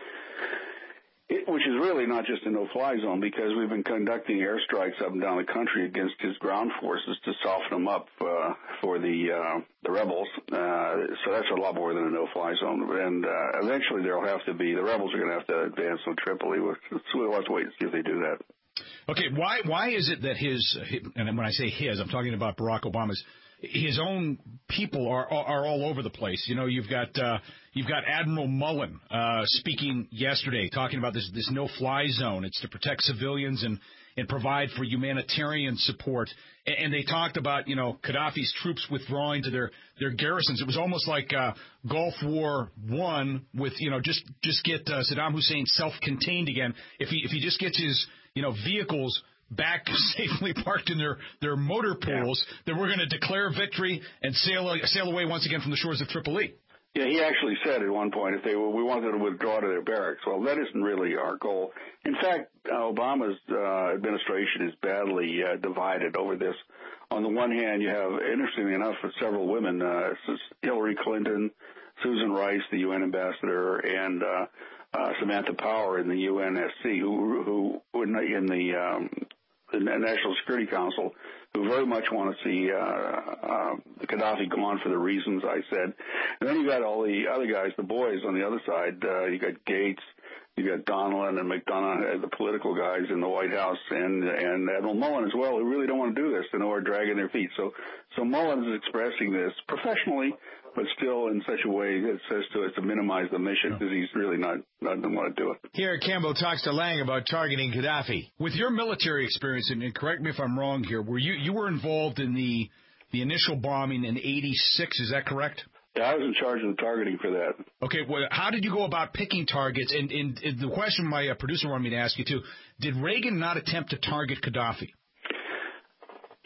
it, which is really not just a no-fly zone, because we've been conducting airstrikes up and down the country against his ground forces to soften them up uh, for the uh, the rebels. Uh, so that's a lot more than a no-fly zone. And uh, eventually there'll have to be, the rebels are going to have to advance on Tripoli. We'll, we'll have to wait and see if they do that. Okay, why why is it that his, and when I say his, I'm talking about Barack Obama's, his own people are are all over the place. You know, you've got uh, you've got Admiral Mullen uh, speaking yesterday, talking about this this no-fly zone. It's to protect civilians and and provide for humanitarian support. And, and they talked about, you know, Gaddafi's troops withdrawing to their their garrisons. It was almost like uh, Gulf War One with, you know, just just get uh, Saddam Hussein self-contained again. If he if he just gets his, you know, vehicles back safely parked in their, their motor pools, yeah, then we're going to declare victory and sail sail away once again from the shores of Tripoli. Yeah, he actually said at one point if they were, we wanted to withdraw to their barracks. Well, that isn't really our goal. In fact, uh, Obama's uh, administration is badly uh, divided over this. On the one hand, you have, interestingly enough, several women, uh, Hillary Clinton, Susan Rice, the U N ambassador, and uh, uh, Samantha Power in the U N S C, who, who in the, in the um, the National Security Council, who very much want to see uh, uh, Gaddafi gone for the reasons I said. And then you got all the other guys, the boys on the other side. Uh, you got Gates, you got Donilon and McDonough, the political guys in the White House, and and Admiral Mullen as well, who really don't want to do this and who are dragging their feet. So, so Mullen is expressing this professionally, but still in such a way that says to us to minimize the mission, because he's really not, not doesn't want to do it. Here, Campbell talks to Lang about targeting Gaddafi. With your military experience, and, and correct me if I'm wrong here, were you you were involved in the the initial bombing in eighty-six? Is that correct? Yeah, I was in charge of the targeting for that. Okay, well, how did you go about picking targets? And, and, and the question my uh, producer wanted me to ask you too: did Reagan not attempt to target Gaddafi?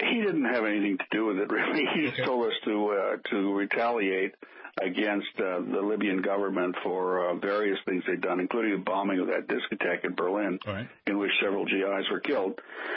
He didn't have anything to do with it, really. He just told us to uh, to retaliate against uh, the Libyan government for uh, various things they'd done, including the bombing of that discotheque in Berlin, right. in which several G Is were killed.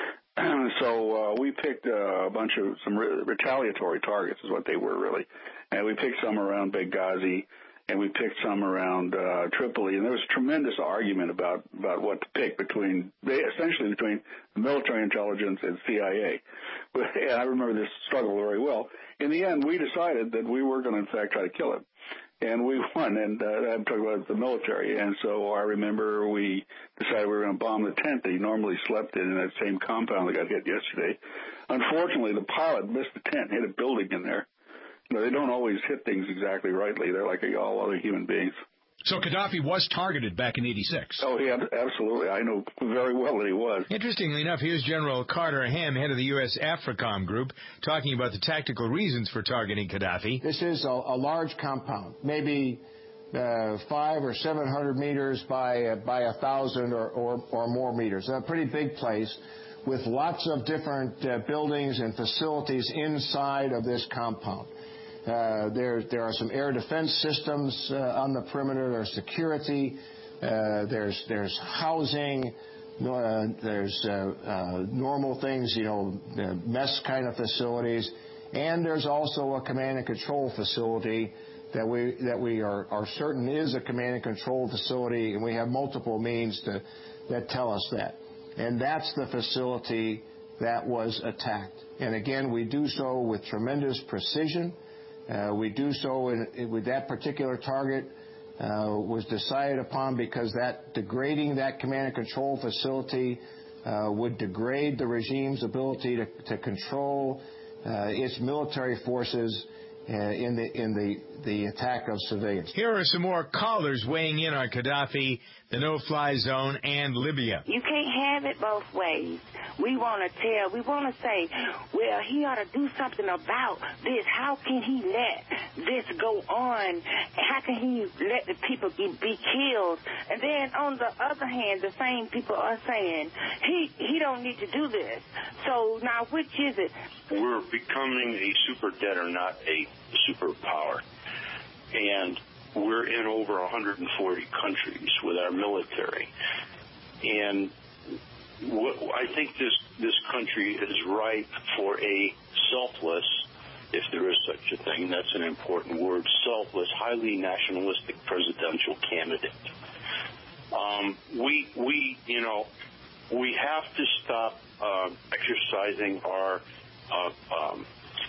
So uh, we picked uh, a bunch of some re- retaliatory targets, is what they were really, and we picked some around Benghazi, and we picked some around uh, Tripoli, and there was a tremendous argument about about what to pick between, essentially between the military intelligence and C I A. And I remember this struggle very well. In the end, we decided that we were going to, in fact, try to kill him. And we won, and uh, I'm talking about the military. And so I remember we decided we were going to bomb the tent that he normally slept in, in that same compound that got hit yesterday. Unfortunately, the pilot missed the tent and hit a building in there. You know, they don't always hit things exactly rightly. They're like all other human beings. So Gaddafi was targeted back in eighty-six. Oh, yeah, absolutely. I know very well that he was. Interestingly enough, here's General Carter Ham, head of the U S AFRICOM group, talking about the tactical reasons for targeting Gaddafi. This is a, a large compound, maybe uh, five or seven hundred meters by uh, by a thousand or, or, or more meters. A pretty big place with lots of different uh, buildings and facilities inside of this compound. Uh, there, there are some air defense systems uh, on the perimeter. There's security. Uh, there's, there's housing. Uh, there's uh, uh, normal things, you know, uh, mess kind of facilities, and there's also a command and control facility that we that we are, are certain is a command and control facility, and we have multiple means to that tell us that. And that's the facility that was attacked. And again, we do so with tremendous precision. Uh, we do so in, in, with that particular target uh, was decided upon because that degrading that command and control facility uh, would degrade the regime's ability to, to control uh, its military forces uh, in the in the the attack of civilians. Here are some more callers weighing in on Gaddafi, the no-fly zone, and Libya. You can't have it both ways. We want to tell, we want to say, well, he ought to do something about this. How can he let this go on? How can he let the people be, be killed? And then on the other hand, the same people are saying, he he don't need to do this. So now which is it? We're becoming a super debtor, not a superpower. And we're in over one hundred forty countries with our military. And what, I think this, this country is ripe for a selfless, if there is such a thing, that's an important word, selfless, highly nationalistic presidential candidate. Um, we, we, you know, we have to stop uh, exercising our uh, um,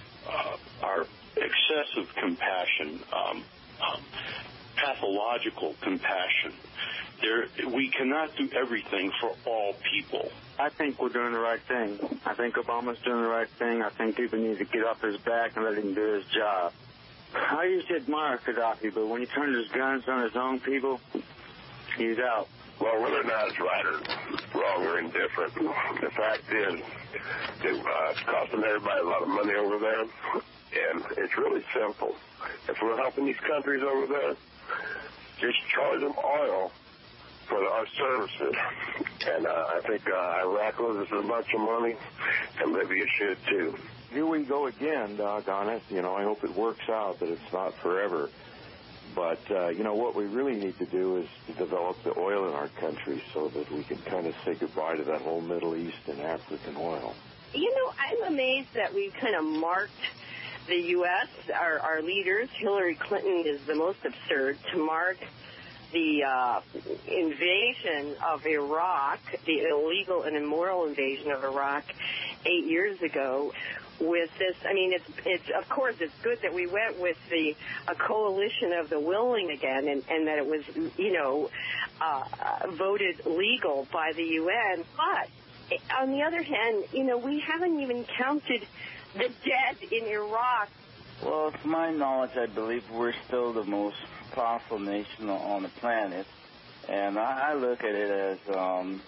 uh, our excessive compassion, um, um, pathological compassion. There, we cannot do everything for all people. I think we're doing the right thing. I think Obama's doing the right thing. I think people need to get off his back and let him do his job. I used to admire Gaddafi, but when he turned his guns on his own people, he's out. Well, whether or not it's right or wrong or indifferent, the fact is it, uh, it's costing everybody a lot of money over there, and it's really simple. If we're helping these countries over there, just charge them oil for our services. And uh, I think uh, Iraq owes us a bunch of money, and Libya should too. Here we go again, doggone it. You know, I hope it works out, that it's not forever. But, uh, you know, what we really need to do is to develop the oil in our country so that we can kind of say goodbye to that whole Middle East and African oil. You know, I'm amazed that we kind of marked the U S, our, our leaders. Hillary Clinton is the most absurd to mark the uh, invasion of Iraq, the illegal and immoral invasion of Iraq eight years ago. With this, I mean, it's, it's of course, it's good that we went with the a coalition of the willing again, and, and that it was, you know, uh, voted legal by the U N. But on the other hand, you know, we haven't even counted the dead in Iraq. Well, to my knowledge, I believe we're still the most powerful nation on the planet, and I look at it as um,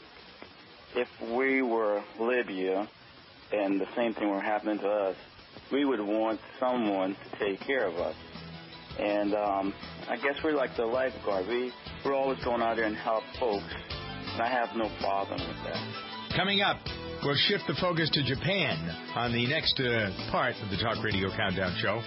if we were Libya, and the same thing were happening to us, we would want someone to take care of us. And um, I guess we're like the lifeguard. We, we're always going out there and help folks, and I have no problem with that. Coming up, We'll shift the focus to Japan on the next uh, part of the Talk Radio Countdown show.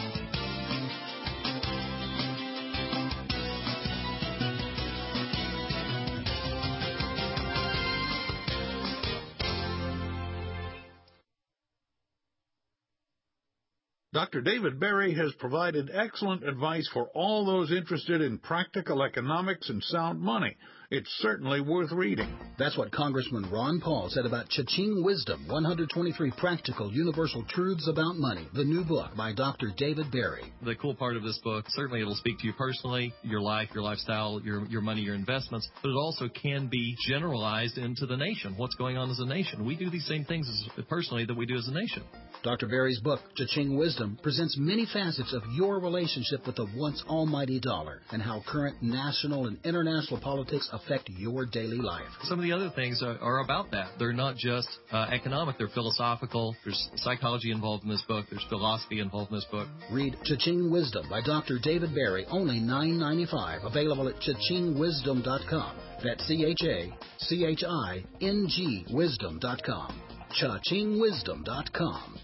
Doctor David Berry has provided excellent advice for all those interested in practical economics and sound money. It's certainly worth reading. That's what Congressman Ron Paul said about Cha-Ching Wisdom, one hundred twenty-three Practical Universal Truths About Money, the new book by Doctor David Berry. The cool part of this book, certainly it'll speak to you personally, your life, your lifestyle, your your money, your investments, but it also can be generalized into the nation, what's going on as a nation. We do these same things as, personally that we do as a nation. Doctor Berry's book, Cha-Ching Wisdom, presents many facets of your relationship with the once almighty dollar and how current national and international politics affect your daily life. Some of the other things are, are about that. They're not just uh, economic, they're philosophical. There's psychology involved in this book. There's philosophy involved in this book. Read Cha-Ching Wisdom by Doctor David Berry, only nine ninety-five, available at cha ching wisdom dot com. That's C H A C H I N G wisdom dot com. cha ching wisdom dot com.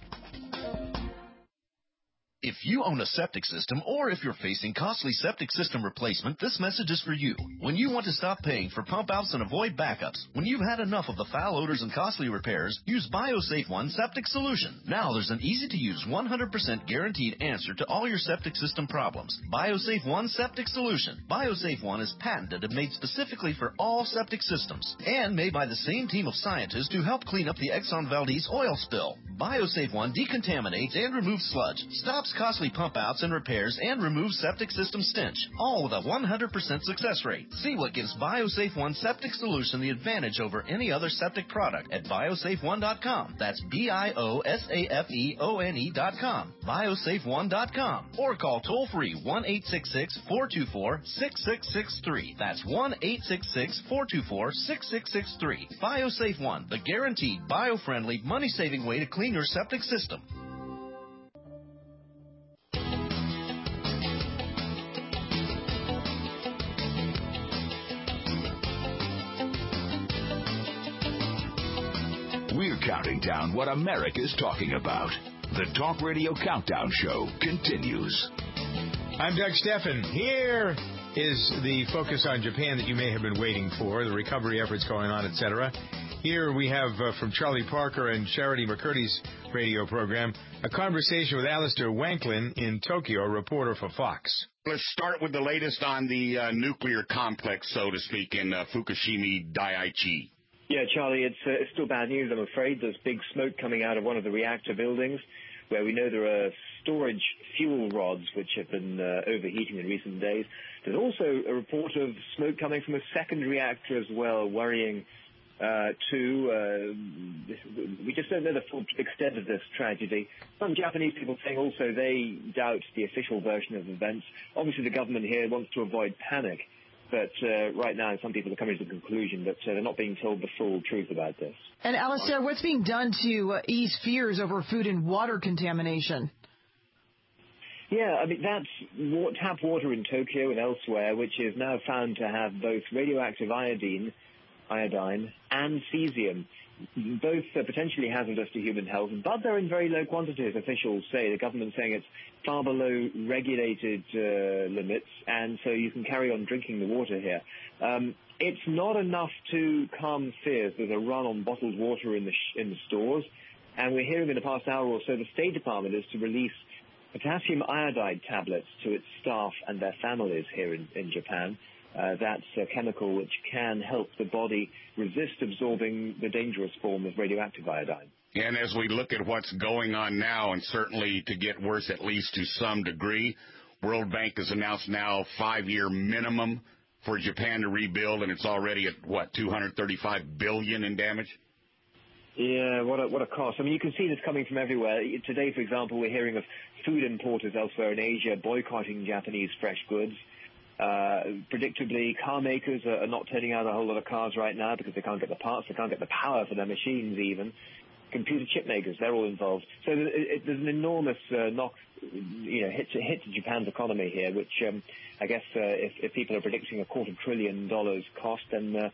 If you own a septic system or if you're facing costly septic system replacement, this message is for you. When you want to stop paying for pump outs and avoid backups, when you've had enough of the foul odors and costly repairs, use BioSafe One Septic Solution. Now there's an easy-to-use one hundred percent guaranteed answer to all your septic system problems. BioSafe One Septic Solution. BioSafe One is patented and made specifically for all septic systems and made by the same team of scientists who helped clean up the Exxon Valdez oil spill. BioSafe One decontaminates and removes sludge, stops costly pump outs and repairs, and removes septic system stench, all with a one hundred percent success rate. See what gives BioSafe One Septic Solution the advantage over any other septic product at biosafe one dot com. That's B I O S A F E O N E dot com. biosafe one dot com. Or call toll-free one eight six six, four two four, six six six three. That's one eight six six, four two four, six six six three. BioSafe One, the guaranteed, bio-friendly, money-saving way to clean your septic system. We're counting down what America's talking about. The Talk Radio Countdown Show continues. I'm Doug Steffen. Here is the focus on Japan that you may have been waiting for, the recovery efforts going on, et cetera. Here we have, uh, from Charlie Parker and Charity McCurdy's radio program, a conversation with Alistair Wanklin in Tokyo, a reporter for Fox. Let's start with the latest on the uh, nuclear complex, so to speak, in uh, Fukushima Daiichi. Yeah, Charlie, it's, uh, it's still bad news, I'm afraid. There's big smoke coming out of one of the reactor buildings where we know there are storage fuel rods which have been uh, overheating in recent days. There's also a report of smoke coming from a second reactor as well, worrying uh, too. Uh, we just don't know the full extent of this tragedy. Some Japanese people saying also they doubt the official version of events. Obviously, the government here wants to avoid panic. But uh, right now, some people are coming to the conclusion that uh, they're not being told the full truth about this. And, Alistair, what's being done to uh, ease fears over food and water contamination? Yeah, I mean, that's wa- tap water in Tokyo and elsewhere, which is now found to have both radioactive iodine, iodine and cesium, both uh, potentially hazardous to human health, but they're in very low quantities, officials say. The government's saying it's far below regulated uh, limits, and so you can carry on drinking the water here. Um, it's not enough to calm fears. There's a run on bottled water in the, sh- in the stores, and we're hearing in the past hour or so the State Department is to release potassium iodide tablets to its staff and their families here in, in Japan. Uh, that's a chemical which can help the body resist absorbing the dangerous form of radioactive iodine. And as we look at what's going on now, and certainly to get worse at least to some degree, World Bank has announced now five-year minimum for Japan to rebuild, and it's already at, what, two hundred thirty-five billion dollars in damage? Yeah, what a, what a cost. I mean, you can see this coming from everywhere. Today, for example, we're hearing of food importers elsewhere in Asia boycotting Japanese fresh goods. Uh, predictably, car makers are, are not turning out a whole lot of cars right now because they can't get the parts, they can't get the power for their machines even. Computer chip makers, they're all involved. So it, it, there's an enormous uh, knock, you know, hit to, hit to Japan's economy here, which um, I guess uh, if, if people are predicting a quarter trillion dollars cost, then uh,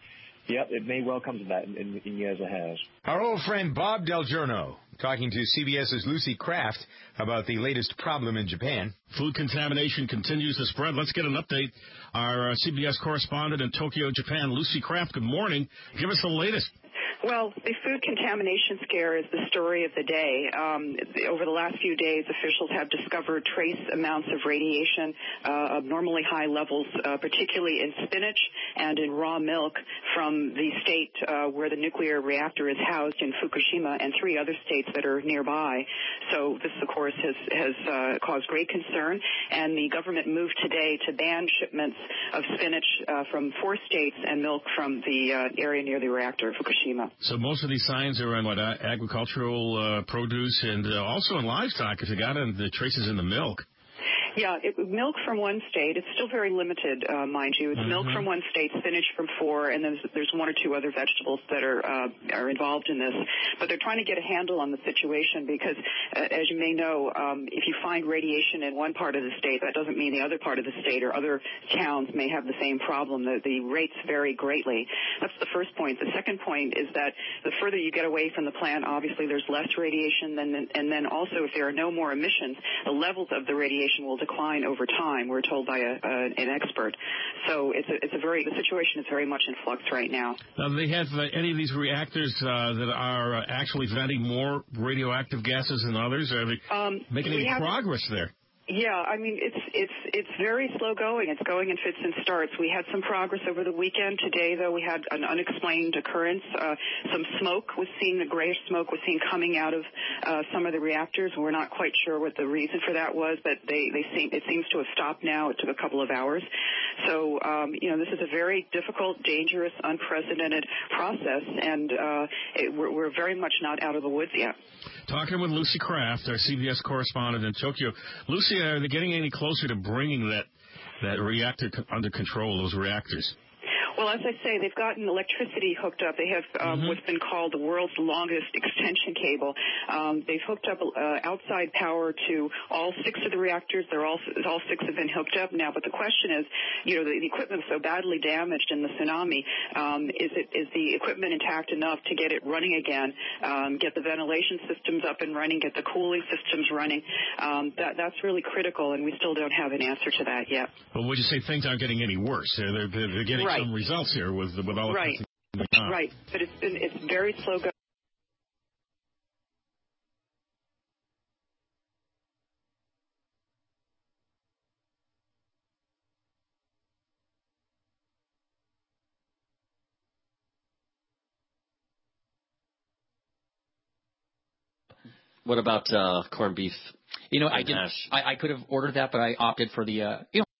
Yep, it may well come to that in, in, in years ahead. Our old friend Bob Del Giorno talking to CBS's Lucy Kraft about the latest problem in Japan. Food contamination continues to spread. Let's get an update. Our uh, C B S correspondent in Tokyo, Japan, Lucy Kraft, good morning. Give us the latest. Well, the food contamination scare is the story of the day. Um, over the last few days, officials have discovered trace amounts of radiation, uh, abnormally high levels, uh, particularly in spinach and in raw milk from the state uh, where the nuclear reactor is housed in Fukushima and three other states that are nearby. So this, of course, has, has uh, caused great concern, and the government moved today to ban shipments of spinach uh, from four states and milk from the uh, area near the reactor, Fukushima. So most of these signs are in what, uh, agricultural uh, produce and uh, also in livestock, if you got in the traces in the milk. Yeah, it, milk from one state. It's still very limited, uh, mind you. It's mm-hmm. milk from one state, spinach from four, and there's, there's one or two other vegetables that are uh, are involved in this. But they're trying to get a handle on the situation because, uh, as you may know, um, if you find radiation in one part of the state, that doesn't mean the other part of the state or other towns may have the same problem. The, the rates vary greatly. That's the first point. The second point is that the further you get away from the plant, obviously there's less radiation, than, and then also if there are no more emissions, the levels of the radiation will decline over time, we're told by a, a, an expert. So it's a, it's a very, the situation is very much in flux right now. Now, do they have uh, any of these reactors uh, that are uh, actually venting more radioactive gases than others? Are they um, making any progress there? Yeah, I mean, it's it's it's very slow going. It's going in fits and starts. We had some progress over the weekend. Today, though, we had an unexplained occurrence. Uh, some smoke was seen, the grayish smoke was seen coming out of uh, some of the reactors. We're not quite sure what the reason for that was, but they, they seem, it seems to have stopped now. It took a couple of hours. So, um, you know, this is a very difficult, dangerous, unprecedented process, and uh, it, we're, we're very much not out of the woods yet. Talking with Lucy Kraft, our C B S correspondent in Tokyo. Lucy, are they getting any closer to bringing that that reactor under control, those reactors? Well, as I say, they've gotten electricity hooked up. They have um, mm-hmm. what's been called the world's longest extension cable. Um, they've hooked up uh, outside power to all six of the reactors. They're all all six have been hooked up now. But the question is, you know, the, the equipment was so badly damaged in the tsunami. Um, is it is the equipment intact enough to get it running again? Um, get the ventilation systems up and running. Get the cooling systems running. Um, that that's really critical, and we still don't have an answer to that yet. Well, would you say things aren't getting any worse? They're they're, they're getting right. some results. Results here with with all right, the right, but it's been it's very slow going. What about uh, corned beef? You know, I did. I, I could have ordered that, but I opted for the uh, you know.